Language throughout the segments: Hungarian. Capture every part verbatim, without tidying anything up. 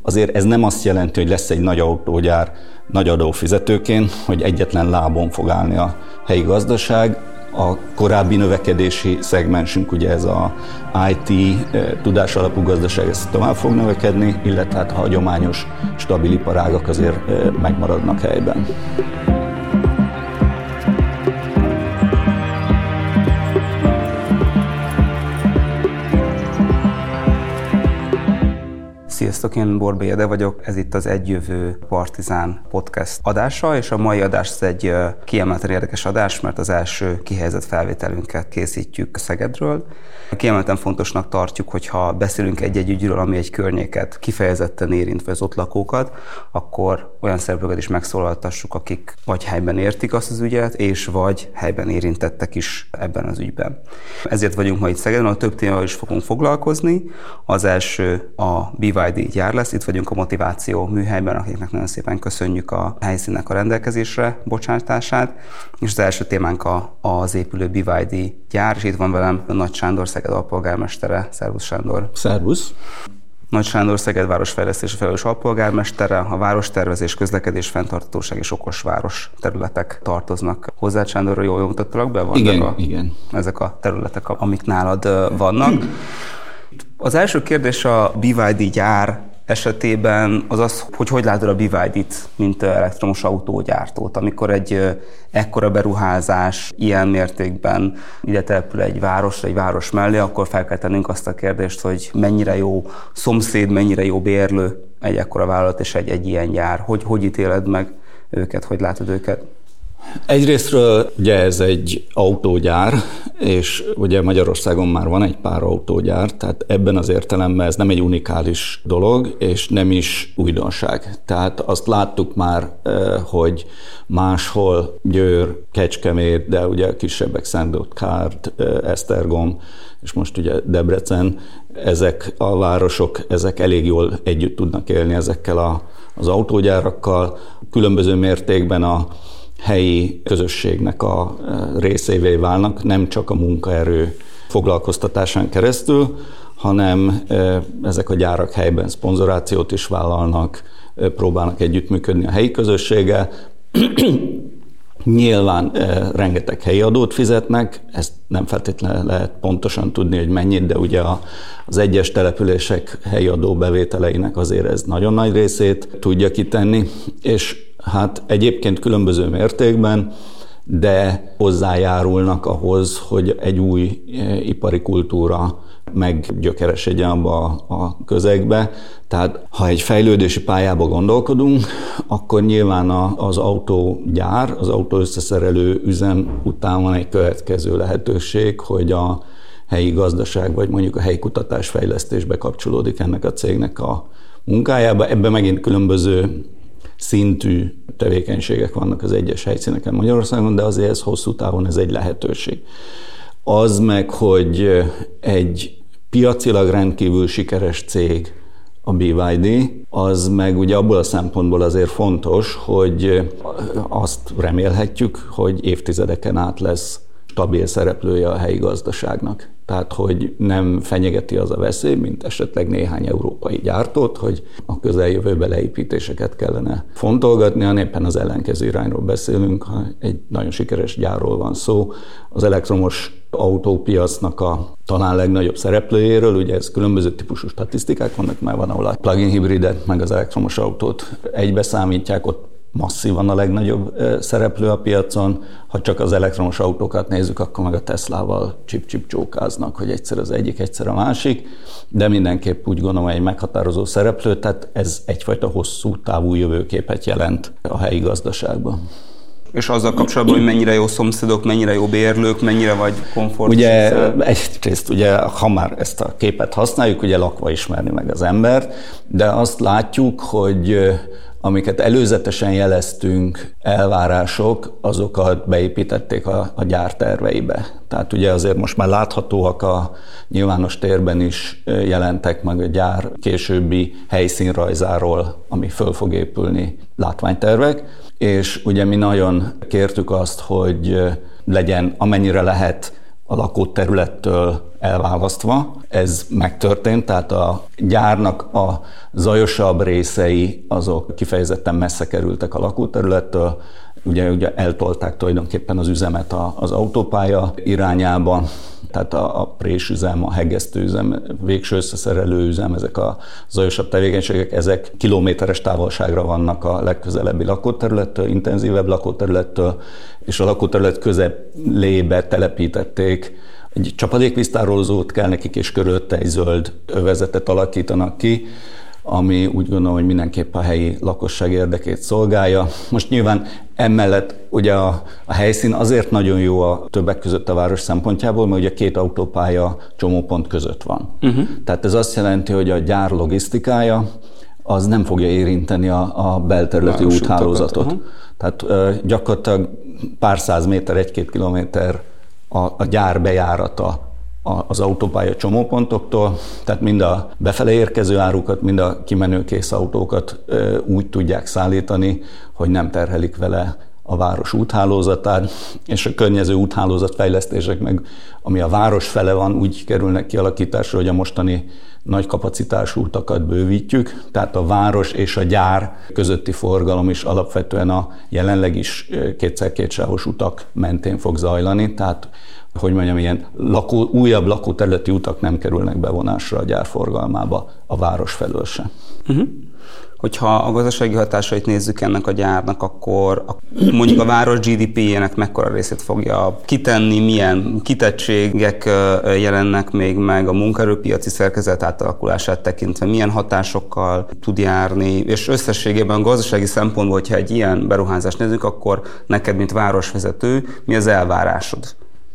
azért ez nem azt jelenti, hogy lesz egy nagy autógyár nagy adófizetőként, hogy egyetlen lábon fog állni a helyi gazdaság. A korábbi növekedési szegmensünk, ugye ez a i té, tudásalapú gazdaság, ez tovább fog növekedni, illetve hát a hagyományos, stabil iparágak azért megmaradnak helyben. Sziasztok, én Borbély Ede vagyok, ez itt az Egyjövő Partizán podcast adása, és a mai adás egy kiemelten érdekes adás, mert az első kihelyezett felvételünket készítjük Szegedről. Kiemelten fontosnak tartjuk, hogyha beszélünk egy-egy ügyről, ami egy környéket kifejezetten érint, vagy az ott lakókat, akkor olyan szereplőket is megszólaltassuk, akik vagy helyben értik azt az ügyet, és vagy helyben érintettek is ebben az ügyben. Ezért vagyunk ma itt Szegeden, ahol több témával is fogunk foglalkozni. Az első a bé vé i dé gyár lesz, itt vagyunk a Motiváció műhelyben, akiknek nagyon szépen köszönjük a helyszínnek a rendelkezésre bocsátását, és az első témánk a, az épülő bé vé i dé gyár, és itt van velem Nagy Sándor, Szeged alpolgármestere. Szervusz, Sándor! Szervusz! Nagy Sándor, Szeged városfejlesztési felelős alpolgármestere, a várostervezés, közlekedés, fenntarthatóság és okos város területek tartoznak hozzá. Sándorra jól mutattalak be? Van igen, a, igen. Ezek a területek, amik nálad vannak. Az első kérdés a bé vé i dé gyár esetében az az, hogy hogy látod a bé vé i dét, mint elektromos autógyártót, amikor egy ekkora beruházás ilyen mértékben ide települ egy városra, egy város mellé, akkor fel kell tennünk azt a kérdést, hogy mennyire jó szomszéd, mennyire jó bérlő egy ekkora vállalat és egy, egy ilyen gyár. Hogy, hogy ítéled meg őket, hogy látod őket? Egyrésztről ugye ez egy autógyár, és ugye Magyarországon már van egy pár autógyár, tehát ebben az értelemben ez nem egy unikális dolog, és nem is újdonság. Tehát azt láttuk már, hogy máshol Győr, Kecskemét, de ugye a kisebbek Szentgotthárd, Esztergom, és most ugye Debrecen, ezek a városok, ezek elég jól együtt tudnak élni ezekkel a, az autógyárakkal, különböző mértékben a helyi közösségnek a részévé válnak, nem csak a munkaerő foglalkoztatásán keresztül, hanem ezek a gyárak helyben szponzorációt is vállalnak, próbálnak együttműködni a helyi közösséggel. Nyilván rengeteg helyi adót fizetnek, ezt nem feltétlenül lehet pontosan tudni, hogy mennyit, de ugye az egyes települések helyi adóbevételeinek azért ez nagyon nagy részét tudja kitenni, és hát egyébként különböző mértékben, de hozzájárulnak ahhoz, hogy egy új ipari kultúra meggyökeresedjen abba a közegbe. Tehát ha egy fejlődési pályába gondolkodunk, akkor nyilván az autógyár, az autóösszeszerelő üzem után van egy következő lehetőség, hogy a helyi gazdaság, vagy mondjuk a helyi kutatásfejlesztésbe kapcsolódik ennek a cégnek a munkájába. Ebben megint különböző szintű tevékenységek vannak az egyes helyszíneken Magyarországon, de azért ez hosszú távon ez egy lehetőség. Az meg, hogy egy piacilag rendkívül sikeres cég a bé vé i dé, az meg ugye abból a szempontból azért fontos, hogy azt remélhetjük, hogy évtizedeken át lesz stabil szereplője a helyi gazdaságnak. Tehát, hogy nem fenyegeti az a veszély, mint esetleg néhány európai gyártót, hogy a közeljövőbe leépítéseket kellene fontolgatni, hanem éppen az ellenkező irányról beszélünk, ha egy nagyon sikeres gyárról van szó. Az elektromos autópiacnak a talán legnagyobb szereplőjéről, ugye ez különböző típusú statisztikák vannak, már van, ahol a plug-in hibridet, meg az elektromos autót egybe számítják, ott masszívan a legnagyobb szereplő a piacon. Ha csak az elektromos autókat nézzük, akkor meg a Teslával csip-csip csókáznak, hogy egyszer az egyik, egyszer a másik, de mindenképp úgy gondolom, egy meghatározó szereplő, tehát ez egyfajta hosszú távú jövőképet jelent a helyi gazdaságban. És azzal kapcsolatban, hogy mennyire jó szomszédok, mennyire jó bérlők, mennyire vagy komfortos? Ugye egyrészt, ugye, ha már ezt a képet használjuk, ugye lakva ismerni meg az embert, de azt látjuk, hogy amiket előzetesen jeleztünk, elvárások, azokat beépítették a, a gyár terveibe. Tehát ugye azért most már láthatóak a nyilvános térben is jelentek meg a gyár későbbi helyszínrajzáról, ami föl fog épülni látványtervek, és ugye mi nagyon kértük azt, hogy legyen amennyire lehet a lakóterülettől elválasztva. Ez megtörtént, tehát a gyárnak a zajosabb részei azok kifejezetten messze kerültek a lakóterülettől, ugye, ugye eltolták tulajdonképpen az üzemet az autópálya irányába, tehát a, a présüzem, a hegesztőüzem, végső összeszerelő üzem, ezek a zajosabb tevékenységek, ezek kilométeres távolságra vannak a legközelebbi lakóterülettől, intenzívebb lakóterülettől, és a lakóterület közelébe telepítették. Egy csapadékvíztárolózót kell nekik, és körülötte egy zöld övezetet alakítanak ki, ami úgy gondolom, hogy mindenképp a helyi lakosság érdekét szolgálja. Most nyilván emellett ugye a, a helyszín azért nagyon jó a többek között a város szempontjából, mert ugye két autópálya csomópont között van. Uh-huh. Tehát ez azt jelenti, hogy a gyár logisztikája az nem fogja érinteni a, a belterületi város úthálózatot. Uh-huh. Tehát uh, gyakorlatilag pár száz méter, egy-két kilométer a, a gyár bejárata az autópálya csomópontoktól, tehát mind a befele érkező árukat, mind a kimenőkész autókat úgy tudják szállítani, hogy nem terhelik vele a város úthálózatát, és a környező úthálózatfejlesztések meg, ami a város fele van, úgy kerülnek kialakításra, hogy a mostani nagy kapacitású utakat bővítjük, tehát a város és a gyár közötti forgalom is alapvetően a jelenleg is kétszer-kétsávos utak mentén fog zajlani, tehát hogy mondjam, ilyen lakó, újabb lakóterületi utak nem kerülnek bevonásra a gyár forgalmába a város felől se. Uh-huh. Hogyha a gazdasági hatásait nézzük ennek a gyárnak, akkor mondjuk a város gé dé pé-jének mekkora részét fogja kitenni, milyen kitettségek jelennek még meg a munkaerőpiaci szerkezet átalakulását tekintve, milyen hatásokkal tud járni, és összességében gazdasági szempontból, hogyha egy ilyen beruházást nézzük, akkor neked, mint városvezető, mi az elvárásod?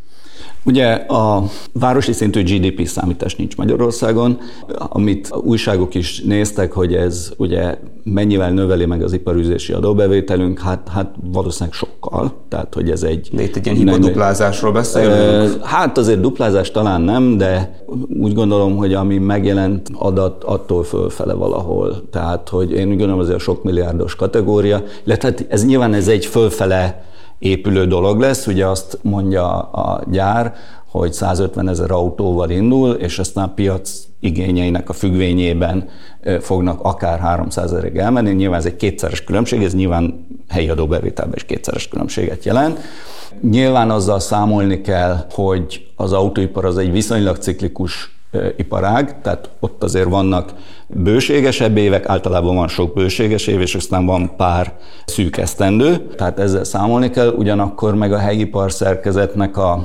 Ugye a városi szintű gé dé pé számítás nincs Magyarországon, amit a újságok is néztek, hogy ez ugye mennyivel növeli meg az iparűzési adóbevételünk, hát, hát valószínűleg sokkal, tehát hogy ez egy... De itt egy ilyen hibaduplázásról beszélünk? Hát azért duplázás talán nem, de úgy gondolom, hogy ami megjelent adat attól fölfele valahol, tehát hogy én úgy gondolom, azért a sok milliárdos kategória, illetve ez nyilván ez egy fölfele épülő dolog lesz, ugye azt mondja a gyár, hogy százötven ezer autóval indul, és aztán a piac igényeinek a függvényében fognak akár háromszázezerig elmenni. Nyilván ez egy kétszeres különbség, ez nyilván helyi adóbevételben is kétszeres különbséget jelent. Nyilván azzal számolni kell, hogy az autóipar az egy viszonylag ciklikus iparág, tehát ott azért vannak bőségesebb évek, általában van sok bőséges év, és aztán van pár szűk esztendő, tehát ezzel számolni kell, ugyanakkor meg a helyi iparszerkezetnek a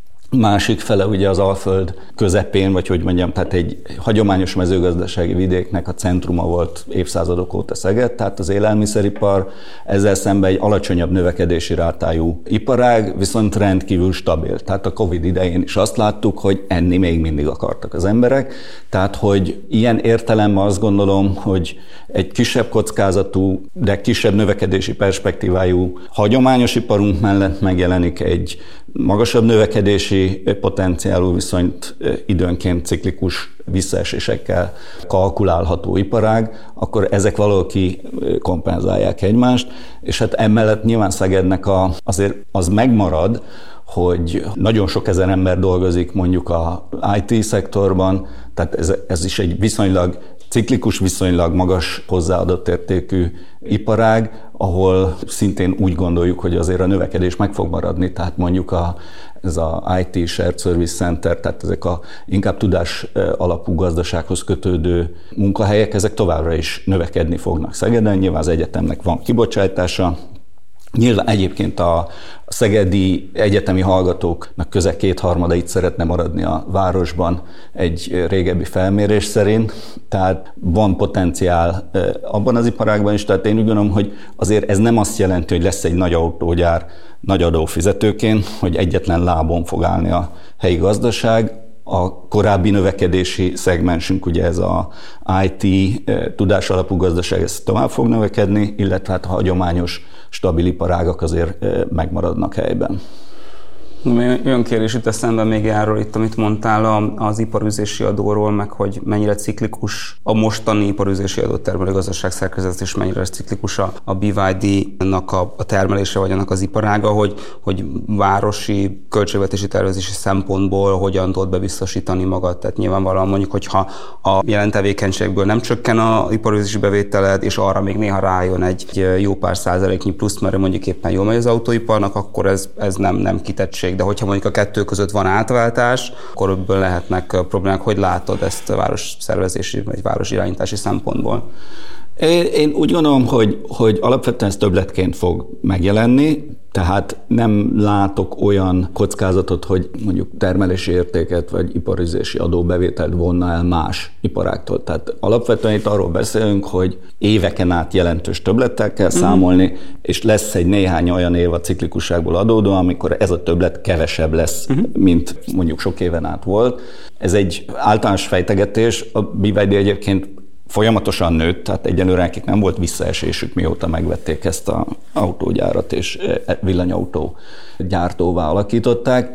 másik fele ugye az Alföld közepén, vagy hogy mondjam, tehát egy hagyományos mezőgazdasági vidéknek a centruma volt évszázadok óta Szeged, tehát az élelmiszeripar ezzel szemben egy alacsonyabb növekedési rátájú iparág, viszont rendkívül stabil. Tehát a Covid idején is azt láttuk, hogy enni még mindig akartak az emberek, tehát hogy ilyen értelemben azt gondolom, hogy egy kisebb kockázatú, de kisebb növekedési perspektívájú hagyományos iparunk mellett megjelenik egy magasabb növekedési potenciálú, viszont időnként ciklikus visszaesésekkel kalkulálható iparág, akkor ezek valaki kompenzálják egymást, és hát emellett nyilván Szegednek a, azért az megmarad, hogy nagyon sok ezer ember dolgozik mondjuk a i té szektorban, tehát ez, ez is egy viszonylag ciklikus, viszonylag magas hozzáadott értékű iparág, ahol szintén úgy gondoljuk, hogy azért a növekedés meg fog maradni, tehát mondjuk a, ez a i té Shared Service Center, tehát ezek a inkább tudás alapú gazdasághoz kötődő munkahelyek, ezek továbbra is növekedni fognak Szegeden, nyilván az egyetemnek van kibocsátása. Nyilván egyébként a szegedi egyetemi hallgatóknak közel kétharmada itt szeretne maradni a városban egy régebbi felmérés szerint, tehát van potenciál abban az iparágban is, tehát én úgy gondolom, hogy azért ez nem azt jelenti, hogy lesz egy nagy autógyár nagy adófizetőként, hogy egyetlen lábon fog állni a helyi gazdaság. A korábbi növekedési szegmensünk, ugye ez a i té tudásalapú gazdaság, ez tovább fog növekedni, illetve hát a hagyományos stabil iparágak azért megmaradnak helyben. Olyan kérdés jut eszembe még erről itt, amit mondtál az iparűzési adóról, meg hogy mennyire ciklikus a mostani iparűzési adó termelő gazdaság szerkezet, és mennyire ciklikus a bé vé dé-nak a, a termelése, vagy annak az iparága, hogy, hogy városi költségvetési tervezési szempontból hogyan tudod bebiztosítani magad. Tehát nyilvánvalóan mondjuk, hogyha a jelen tevékenységből nem csökken a iparűzési bevételed, és arra még néha rájön egy jó pár százaléknyi plusz, mert mondjuk éppen jól megy az autóiparnak, akkor ez, ez nem, nem kitettség. De hogyha mondjuk a kettő között van átváltás, akkor ebből lehetnek problémák. Hogy látod ezt a városszervezési vagy városirányítási szempontból? Én úgy gondolom, hogy, hogy alapvetően ez többletként fog megjelenni, tehát nem látok olyan kockázatot, hogy mondjuk termelési értéket vagy iparüzési adóbevételt vonna el más iparáktól. Tehát alapvetően itt arról beszélünk, hogy éveken át jelentős többlettel kell számolni, uh-huh. és lesz egy néhány olyan év a ciklikusságból adódó, amikor ez a többlet kevesebb lesz, uh-huh. mint mondjuk sok éven át volt. Ez egy általános fejtegetés, a bé vé dé egyébként folyamatosan nőtt, tehát egyelőre nekik nem volt visszaesésük, mióta megvették ezt az autógyárat és villanyautó gyártóvá alakították,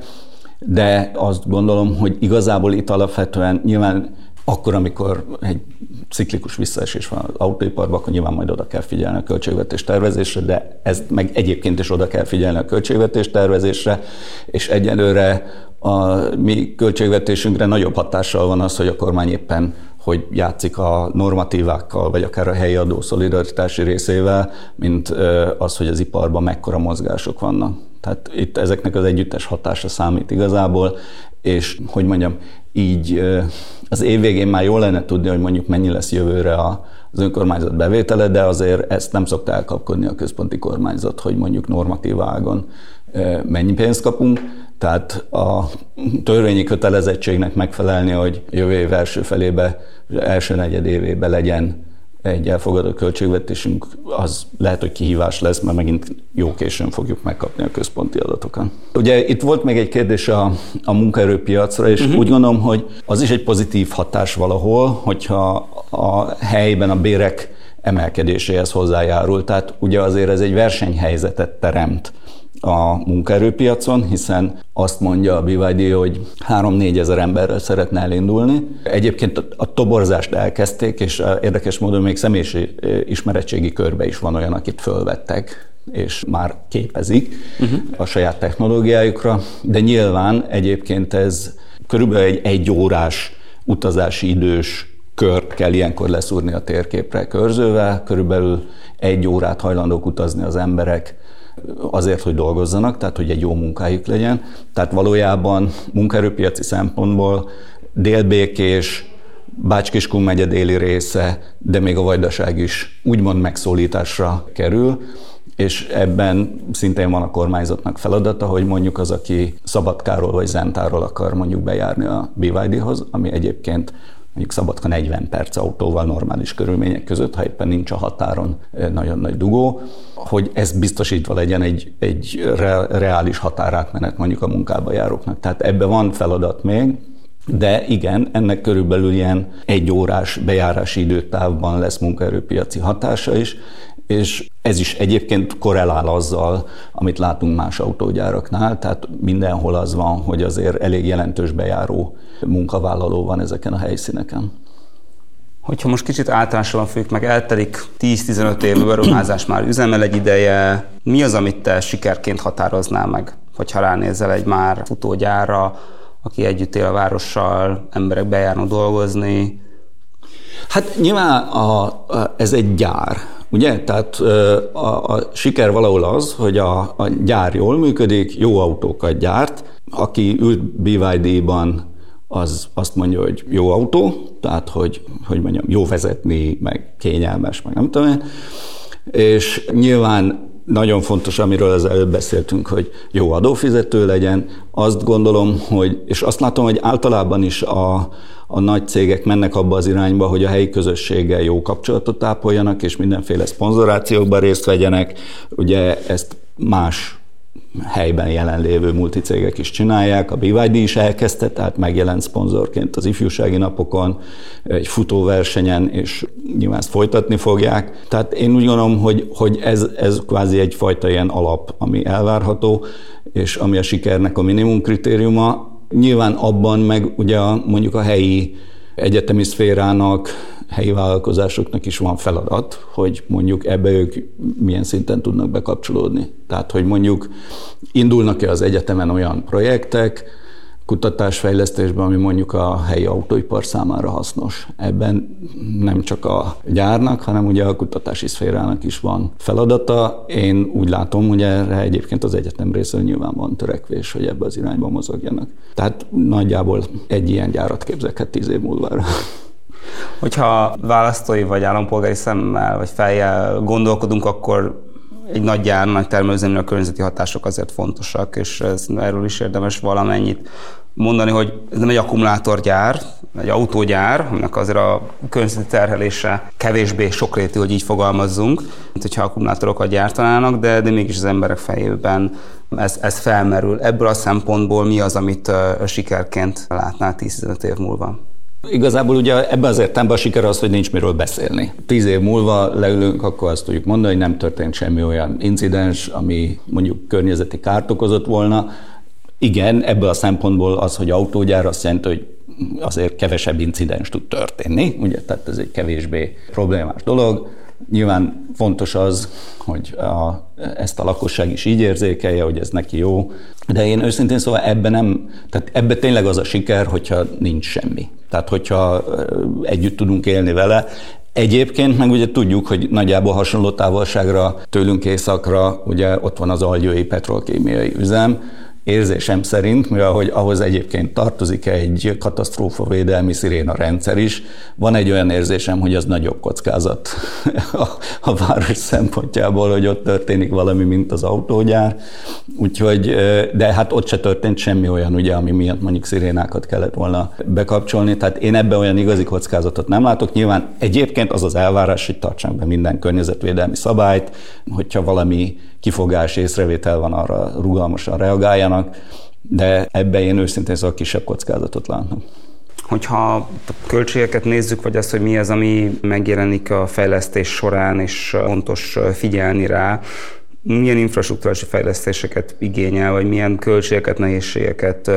de azt gondolom, hogy igazából itt alapvetően nyilván akkor, amikor egy ciklikus visszaesés van az autóiparban, akkor nyilván majd oda kell figyelni a költségvetés tervezésre, de ez meg egyébként is oda kell figyelni a költségvetés tervezésre, és egyelőre a mi költségvetésünkre nagyobb hatással van az, hogy a kormány éppen hogy játszik a normatívákkal, vagy akár a helyi adó szolidaritási részével, mint az, hogy az iparban mekkora mozgások vannak. Tehát itt ezeknek az együttes hatása számít igazából, és hogy mondjam, így az év végén már jól lenne tudni, hogy mondjuk mennyi lesz jövőre az önkormányzat bevétele, de azért ezt nem szokta elkapkodni a központi kormányzat, hogy mondjuk normatív ágon mennyi pénzt kapunk. Tehát a törvényi kötelezettségnek megfelelni, hogy jövő év első felébe, első negyed évében legyen egy elfogadott költségvetésünk, az lehet, hogy kihívás lesz, mert megint jó későn fogjuk megkapni a központi adatokat. Ugye itt volt még egy kérdés a, a munkaerőpiacra, és uh-huh. úgy gondolom, hogy az is egy pozitív hatás valahol, hogyha a helyben a bérek emelkedéséhez hozzájárul. Tehát ugye azért ez egy versenyhelyzetet teremt a munkaerőpiacon, hiszen azt mondja a bé vé dé, hogy három-négy ezer emberrel szeretne elindulni. Egyébként a toborzást elkezdték, és érdekes módon még személyes ismeretségi körbe is van olyan, akit fölvettek, és már képezik uh-huh. a saját technológiájukra, de nyilván egyébként ez körülbelül egy egyórás utazási idős kört kell ilyenkor leszúrni a térképre körzővel, körülbelül egy órát hajlandók utazni az emberek azért, hogy dolgozzanak, tehát hogy egy jó munkájuk legyen. Tehát valójában munkaerőpiaci szempontból Dél-Békés, Bács-Kiskun megye déli része, de még a Vajdaság is úgymond megszólításra kerül, és ebben szintén van a kormányzatnak feladata, hogy mondjuk az, aki Szabadkáról vagy Zentáról akar mondjuk bejárni a bé vé dé-hoz, ami egyébként mondjuk Szabadka negyven perc autóval normális körülmények között, ha éppen nincs a határon nagyon nagy dugó, hogy ez biztosítva legyen egy, egy reális határátmenet mondjuk a munkába járóknak. Tehát ebbe van feladat még, de igen, ennek körülbelül ilyen egy órás bejárási időtávban lesz munkaerőpiaci hatása is, és ez is egyébként korrelál azzal, amit látunk más autógyáraknál, tehát mindenhol az van, hogy azért elég jelentős bejáró munkavállaló van ezeken a helyszíneken. Hogyha most kicsit általánosan fogjuk meg, eltelik tíz-tizenöt év beruházás már üzemel egy ideje, mi az, amit te sikerként határoznál meg, hogyha ránézel egy már futógyárra, aki együtt él a várossal, emberek bejárnak dolgozni? Hát nyilván a, a, ez egy gyár, ugye? Tehát a, a siker valahol az, hogy a, a gyár jól működik, jó autókat gyárt, aki ült bé vé dé-ban, az azt mondja, hogy jó autó, tehát hogy, hogy mondjam, jó vezetni, meg kényelmes, meg nem tudom én. És nyilván nagyon fontos, amiről az előbb beszéltünk, hogy jó adófizető legyen. Azt gondolom, hogy, és azt látom, hogy általában is a, a nagy cégek mennek abba az irányba, hogy a helyi közösséggel jó kapcsolatot ápoljanak, és mindenféle szponzorációkban részt vegyenek. Ugye ezt más helyben jelenlévő multicégek is csinálják, a bé vé dé is elkezdte, tehát megjelent szponzorként az ifjúsági napokon, egy futóversenyen, és nyilván ezt folytatni fogják. Tehát én úgy gondolom, hogy, hogy ez, ez kvázi egyfajta ilyen alap, ami elvárható, és ami a sikernek a minimum kritériuma. Nyilván abban meg ugye a, mondjuk a helyi egyetemi szférának, helyi vállalkozásoknak is van feladat, hogy mondjuk ebbe ők milyen szinten tudnak bekapcsolódni. Tehát, hogy mondjuk indulnak-e az egyetemen olyan projektek, kutatásfejlesztésben, ami mondjuk a helyi autóipar számára hasznos. Ebben nem csak a gyárnak, hanem ugye a kutatási szférának is van feladata. Én úgy látom, hogy erre egyébként az egyetem részéről nyilván van törekvés, hogy ebbe az irányba mozogjanak. Tehát nagyjából egy ilyen gyárat képzelhet tíz év múlva. Hogyha választói vagy állampolgári szemmel vagy fejjel gondolkodunk, akkor egy nagy gyár, nagy termelőüzemnél a környezeti hatások azért fontosak, és ez, erről is érdemes valamennyit mondani, hogy ez nem egy akkumulátorgyár, egy autógyár, aminek azért a környezeti terhelése kevésbé sokrétű, hogy így fogalmazzunk, mint hogyha akkumulátorokat gyártanának, de, de mégis az emberek fejében ez, ez felmerül. Ebből a szempontból mi az, amit uh, sikerként látnál tíz-tizenöt év múlva? Igazából ugye ebben az értelemben a siker az, hogy nincs miről beszélni. Tíz év múlva leülünk, akkor azt tudjuk mondani, hogy nem történt semmi olyan incidens, ami mondjuk környezeti kárt okozott volna. Igen, ebből a szempontból az, hogy autógyár, azt jelenti, hogy azért kevesebb incidens tud történni, ugye, tehát ez egy kevésbé problémás dolog. Nyilván fontos az, hogy a, ezt a lakosság is így érzékelje, hogy ez neki jó, de én őszintén szóval ebben nem, tehát ebben tényleg az a siker, hogyha nincs semmi. Tehát hogyha együtt tudunk élni vele. Egyébként meg ugye tudjuk, hogy nagyjából hasonló távolságra tőlünk északra ugye ott van az algyői petrolkémiai üzem. Érzésem szerint, mivel hogy ahhoz egyébként tartozik egy katasztrófavédelmi sziréna rendszer is, van egy olyan érzésem, hogy az nagyobb kockázat a, a város szempontjából, hogy ott történik valami, mint az autógyár. Úgyhogy, de hát ott se történt semmi olyan, ugye, ami miatt mondjuk szirénákat kellett volna bekapcsolni. Tehát én ebben olyan igazi kockázatot nem látok. Nyilván egyébként az az elvárás, hogy tartsanak be minden környezetvédelmi szabályt, hogyha valami kifogás, észrevétel van, arra rugalmasan reagáljanak, de ebben én őszintén szóval kisebb kockázatot látom. Hogyha a költségeket nézzük, vagy azt, hogy mi az, ami megjelenik a fejlesztés során, és fontos figyelni rá, milyen infrastruktúrális fejlesztéseket igényel, vagy milyen költségeket, nehézségeket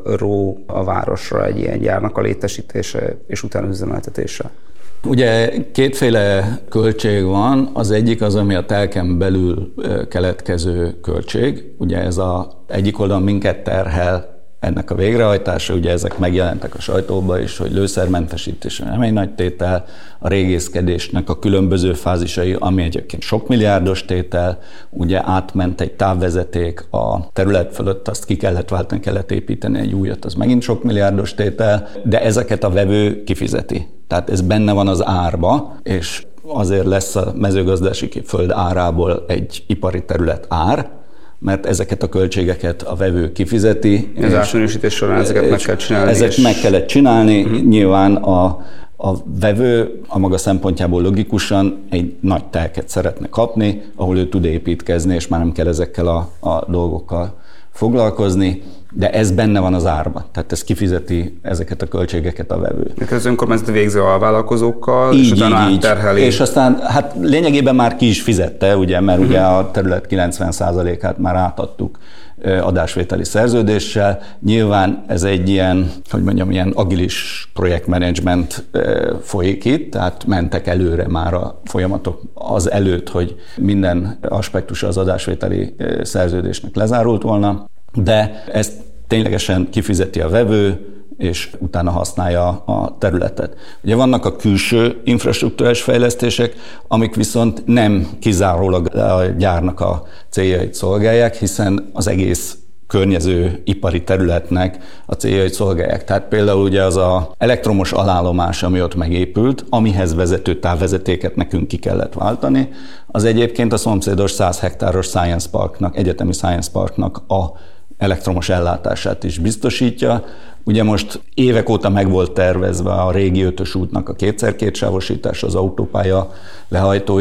ró a városra egy ilyen gyárnak a létesítése és utána üzemeltetése? Ugye kétféle költség van, az egyik az, ami a telken belül keletkező költség. Ugye ez a egyik oldalon minket terhel ennek a végrehajtása, ugye ezek megjelentek a sajtóban is, hogy lőszermentesítés nem egy nagy tétel, a régészkedésnek a különböző fázisai, ami egyébként sok milliárdos tétel, ugye átment egy távvezeték a terület fölött, azt ki kellett váltani, kellett építeni egy újat, az megint sok milliárdos tétel, de ezeket a vevő kifizeti. Tehát ez benne van az árba, és azért lesz a mezőgazdasági föld árából egy ipari terület ár, mert ezeket a költségeket a vevő kifizeti. Az átminősítés során ezeket meg kell csinálni. Ezek és... meg kellett csinálni. Uh-huh. Nyilván a, a vevő a maga szempontjából logikusan egy nagy telket szeretne kapni, ahol ő tud építkezni, és már nem kell ezekkel a, a dolgokkal foglalkozni, de ez benne van az árban, tehát ez kifizeti ezeket a költségeket a vevő. Az önkormányzat végzi a vállalkozókkal, így, és utána átterheli. És aztán hát lényegében már ki is fizette, ugye, mert uh-huh. ugye a terület kilencven százalékát már átadtuk adásvételi szerződéssel. Nyilván ez egy ilyen, hogy mondjam, ilyen agilis projektmenedzsment folyik itt, tehát mentek előre már a folyamatok az előtt, hogy minden aspektusa az adásvételi szerződésnek lezárult volna, de ezt ténylegesen kifizeti a vevő, és utána használja a területet. Ugye vannak a külső infrastruktúrás fejlesztések, amik viszont nem kizárólag a gyárnak a céljait szolgálják, hiszen az egész környező ipari területnek a céljait szolgálják. Tehát például ugye az az elektromos alállomás, ami ott megépült, amihez vezető távvezetéket nekünk ki kellett váltani, az egyébként a szomszédos száz hektáros Science Parknak, egyetemi Science Parknak a elektromos ellátását is biztosítja. Ugye most évek óta meg volt tervezve a régi ötös útnak a kétszer két sávosítás az autópálya lehajtóig,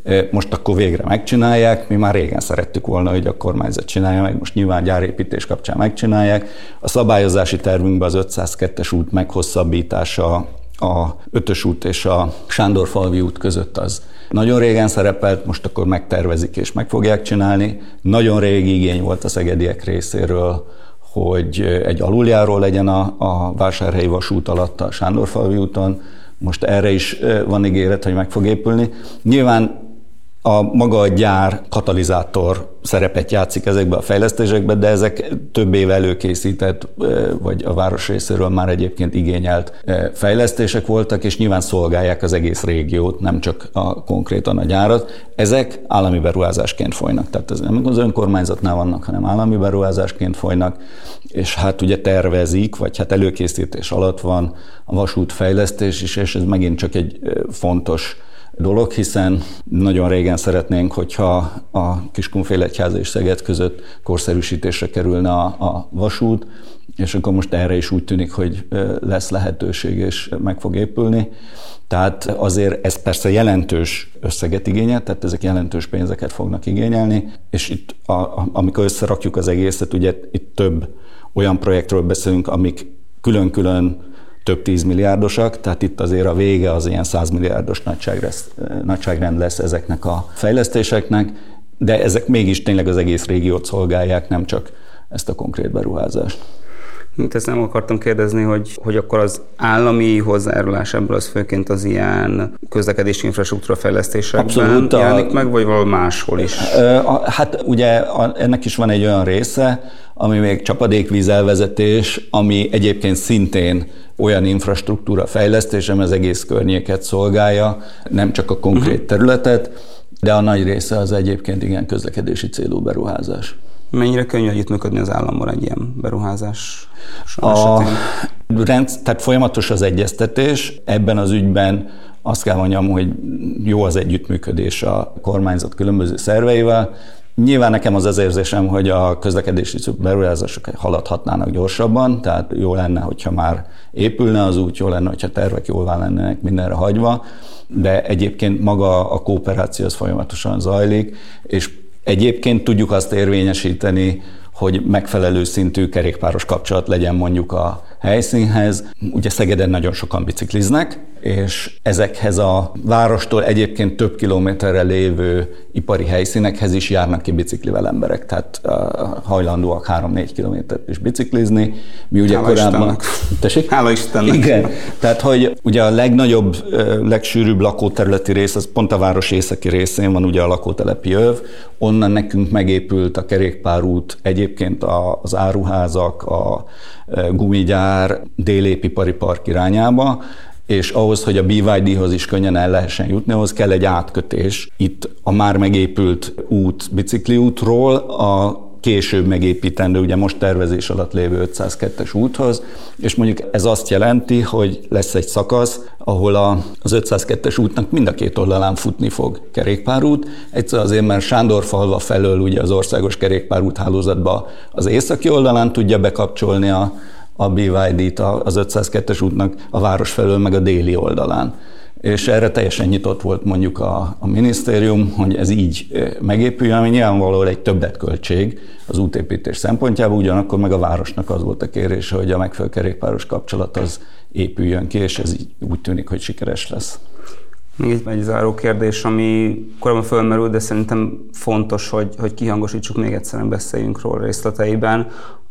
most akkor végre megcsinálják, mi már régen szerettük volna, hogy a kormányzat csinálja meg, most nyilván gyárépítés kapcsán megcsinálják. A szabályozási tervünkben az ötszázkettes út meghosszabbítása, a ötös út és a Sándorfalvi út között az nagyon régen szerepelt, most akkor megtervezik és meg fogják csinálni. Nagyon régi igény volt a szegediek részéről, hogy egy aluljáró legyen a, a Vásárhelyi vasút alatt a Sándorfalvi úton. Most erre is van ígéret, hogy meg fog épülni. Nyilván a maga a gyár katalizátor szerepet játszik ezekben a fejlesztésekben, de ezek több éve előkészített, vagy a város részéről már egyébként igényelt fejlesztések voltak, és nyilván szolgálják az egész régiót, nem csak a konkrétan a gyárat. Ezek állami beruházásként folynak, tehát ez nem az önkormányzatnál vannak, hanem állami beruházásként folynak, és hát ugye tervezik, vagy hát előkészítés alatt van a vasútfejlesztés is, és ez megint csak egy fontos dolog, hiszen nagyon régen szeretnénk, hogyha a Kiskunfélegyháza és Szeged között korszerűsítésre kerülne a, a vasút, és akkor most erre is úgy tűnik, hogy lesz lehetőség és meg fog épülni. Tehát azért ez persze jelentős összeget igényel, tehát ezek jelentős pénzeket fognak igényelni, és itt a, a, amikor összerakjuk az egészet, ugye itt több olyan projektről beszélünk, amik külön-külön több tízmilliárdosak, tehát itt azért a vége az ilyen százmilliárdos nagyságrend lesz ezeknek a fejlesztéseknek, de ezek mégis tényleg az egész régiót szolgálják, nem csak ezt a konkrét beruházást. Mint ezt nem akartam kérdezni, hogy, hogy akkor az állami hozzájárulás ebből az főként az ilyen közlekedési infrastruktúra fejlesztésekben Abszolút, jelenik a, meg, vagy valahol máshol is? Hát ugye ennek is van egy olyan része, ami még csapadékvízelvezetés, ami egyébként szintén olyan infrastruktúra fejlesztés, ami az egész környéket szolgálja, nem csak a konkrét uh-huh. területet, de a nagy része az egyébként igen közlekedési célú beruházás. Mennyire könnyű együttműködni az állammal egy ilyen beruházás a rend, tehát folyamatos az egyeztetés. Ebben az ügyben azt kell mondjam, hogy jó az együttműködés a kormányzat különböző szerveivel. Nyilván nekem az az érzésem, hogy a közlekedési beruházások haladhatnának gyorsabban, tehát jó lenne, hogyha már épülne az út, jó lenne, hogyha tervek jól lennének mindenre hagyva, de egyébként maga a kooperáció az folyamatosan zajlik, és egyébként tudjuk azt érvényesíteni, hogy megfelelő szintű kerékpáros kapcsolat legyen mondjuk a helyszínhez. Ugye Szegeden nagyon sokan bicikliznek, és ezekhez a várostól egyébként több kilométerre lévő ipari helyszínekhez is járnak ki biciklivel emberek, tehát hajlandóak három-négy kilométert is biciklizni. Mi ugye Hála korábban... Tessék? Hála Istennek! Igen, tehát hogy ugye a legnagyobb, legsűrűbb lakóterületi rész, az pont a város északi részén van ugye a lakótelepi Jöv, onnan nekünk megépült a kerékpárút, egyébként az áruházak, a gumigyár, délépipari park irányába, és ahhoz, hogy a bé vé dé-hoz is könnyen el lehessen jutni, ahhoz kell egy átkötés. Itt a már megépült út, bicikliútról a később megépítendő, ugye most tervezés alatt lévő ötszázkettes úthoz, és mondjuk ez azt jelenti, hogy lesz egy szakasz, ahol a, az ötszázkettes útnak mind a két oldalán futni fog kerékpárút. Egyszer azért, mert Sándorfalva felől ugye az országos kerékpárút hálózatba az északi oldalán tudja bekapcsolni a a bé vé dé-t az ötszázkettes útnak a város felől, meg a déli oldalán. És erre teljesen nyitott volt mondjuk a, a minisztérium, hogy ez így megépüljön, ami nyilvánvalóan egy többletköltség az útépítés szempontjából, ugyanakkor meg a városnak az volt a kérése, hogy a megfelelő kerékpáros kapcsolat az épüljön ki, és ez így úgy tűnik, hogy sikeres lesz. Még egy záró kérdés, ami korábban fölmerült, de szerintem fontos, hogy, hogy kihangosítsuk még egyszer, beszéljünk róla részleteiben.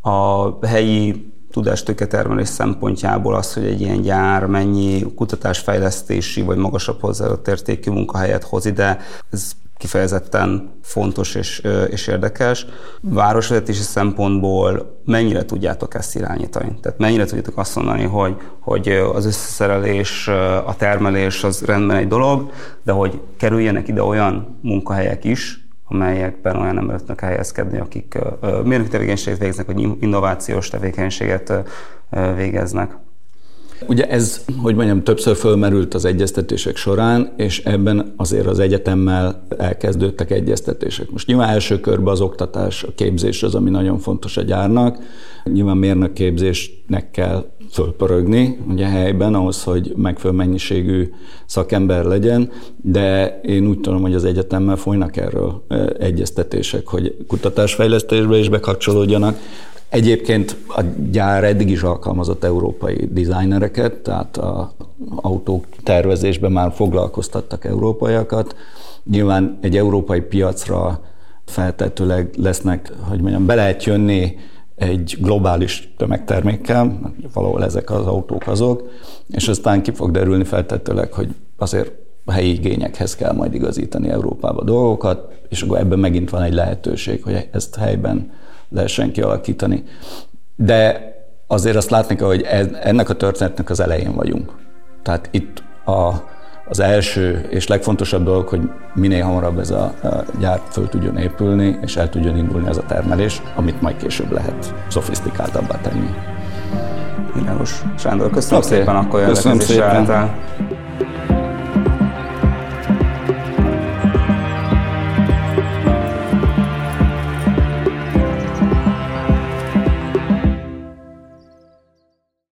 A helyi tudástőketermelés szempontjából az, hogy egy ilyen gyár mennyi kutatásfejlesztési vagy magasabb hozzáadott értékű munkahelyet hoz ide, ez kifejezetten fontos és, és érdekes. Városvezetési szempontból mennyire tudjátok ezt irányítani? Tehát mennyire tudjátok azt mondani, hogy, hogy az összeszerelés, a termelés az rendben egy dolog, de hogy kerüljenek ide olyan munkahelyek is, amelyekben olyan emberek tudnak helyezkedni, akik mérnöki tevékenységet végeznek, vagy innovációs tevékenységet végeznek. Ugye ez, hogy mondjam, többször fölmerült az egyeztetések során, és ebben azért az egyetemmel elkezdődtek egyeztetések. Most nyilván első körben az oktatás, a képzés az, ami nagyon fontos a gyárnak. Nyilván mérnökképzésnek kell fölpörögni ugye helyben ahhoz, hogy megfelelő mennyiségű szakember legyen, de én úgy tudom, hogy az egyetemmel folynak erről egyeztetések, hogy kutatásfejlesztésbe is bekapcsolódjanak. Egyébként a gyár eddig is alkalmazott európai designereket, tehát az autók tervezésben már foglalkoztattak európaiakat. Nyilván egy európai piacra feltetőleg lesznek, hogy mondjam, be lehet jönni egy globális tömegtermékkel, valahol ezek az autók azok, és aztán ki fog derülni feltetőleg, hogy azért a helyi igényekhez kell majd igazítani Európába dolgokat, és akkor ebben megint van egy lehetőség, hogy ezt helyben lehessen kialakítani. De azért azt látni kell, hogy ennek a történetnek az elején vagyunk. Tehát itt a, az első és legfontosabb dolog, hogy minél hamarabb ez a, a gyár föl tudjon épülni, és el tudjon indulni ez a termelés, amit majd később lehet szofisztikáltabbá tenni. Világos. Sándor, köszönöm okay. szépen, akkor köszönöm szépen.